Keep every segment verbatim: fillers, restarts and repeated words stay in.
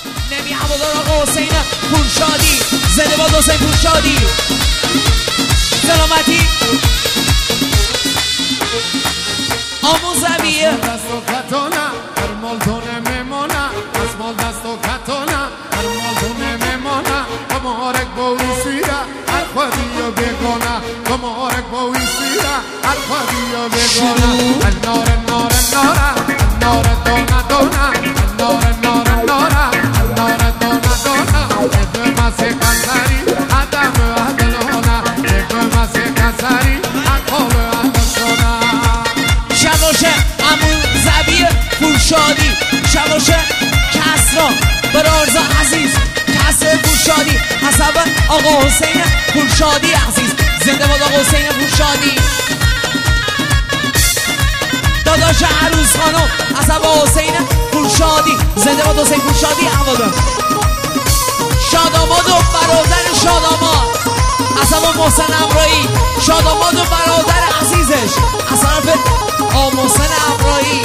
نمی هوادار آقا حسین پورشادی، زنده باد حسین پورشادی. سلامتی آموزویه دست و کتانه هر مالتونه میمانه، از مال دست و کتانه هر مالتونه میمانه. کمارک با ویسیره هر خودی و بگانه، کمارک با ویسیره هر خودی و بگانه. النار النار النار النار دانه دانه النار النار النار النار دانه دانه. ابن مسیح کسری آدم عدلانه، ابن مسیح کسری اقوال عدلانه. شباشه امو زبی پورشادی، شباشه کسرا برارزا عزیز، کسر پورشادی، حسب آقا حسین پورشادی عزیز. زنده باد آقا حسین پورشادی. داداش عروس خانم حسب حسین پورشادی، زنده باد حسین پورشادی. هوادار شاداماد و برادر شاداماد حسب محسن امرایی، شاداماد و برادر عزیزش از طرف آقا محسن امرایی.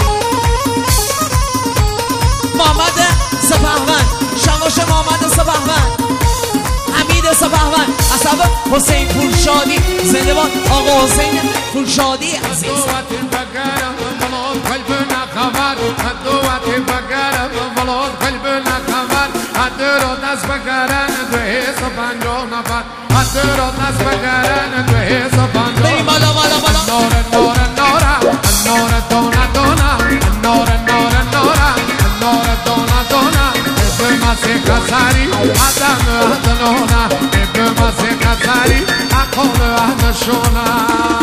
محمد سپهون، شباش محمد سپهون، حمید سپهون، حسب حسین پورشادی. زنده باد آقا حسین پورشادی عزیز. دست بگرن دو حساب پنجاه نفر، حد را دست بگرن دو حساب پنجاه. بریم بالا بالا بالا. نار نار نار نار دانه دانه نار نار نار نار دانه دانه. ابن مسیح کسری آدم عدلانه، ابن مسیح کسری اقوال عدلانه.